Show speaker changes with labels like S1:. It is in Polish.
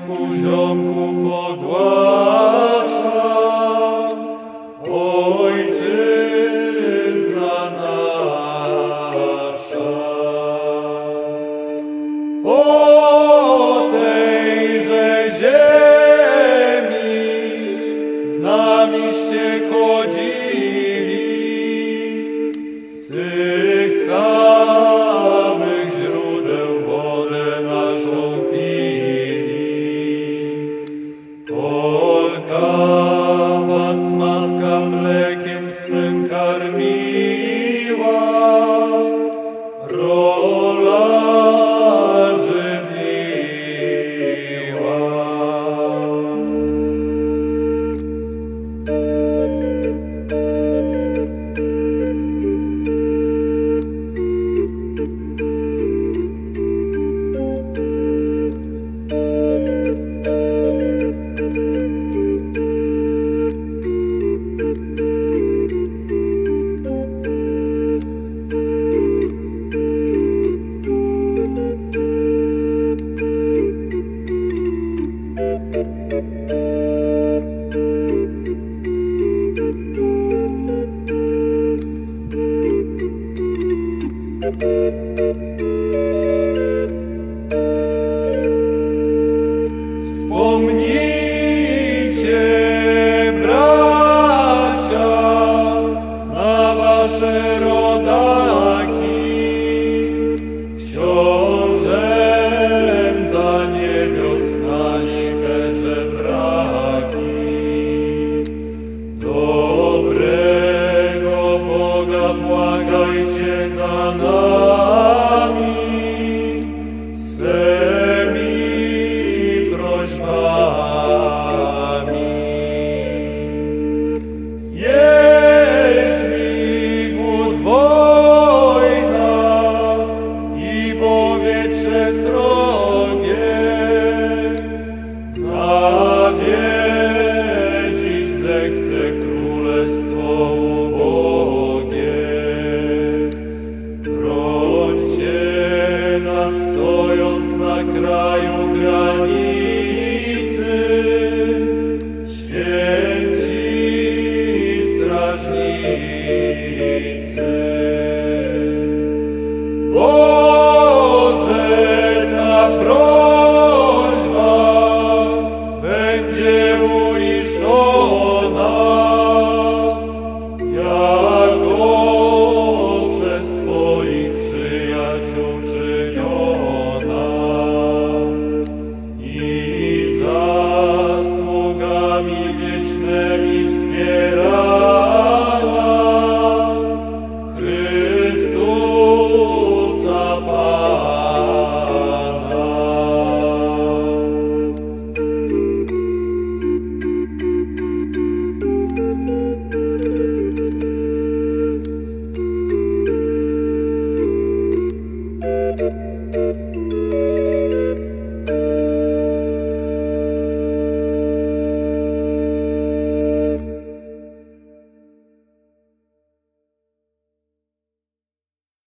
S1: wojsku ziomków ogłasza. Ojczyzna nasza. O tejże ziemi z namiście chodzili, z tych samych źródeł wodę naszą pili. Polka was matka mlekiem swym karmiła, rola Wspomnijcie, bracia, na wasze rodaki, książęta niebiosnani żebraki. Dobrego Boga błagajcie za nami, z tymi prośbami. Jeśli głód, wojna i powietrze srogie, nawiedzić zechce królestwo ubogie, brońcie nas, stojąc na kraju granicy, święci strażnicy. Boże, ta prośba będzie uiszczona, jako przez Twoich przyjaciół czyniona i zasługami wiecznymi wspierana Chrystusa Pana.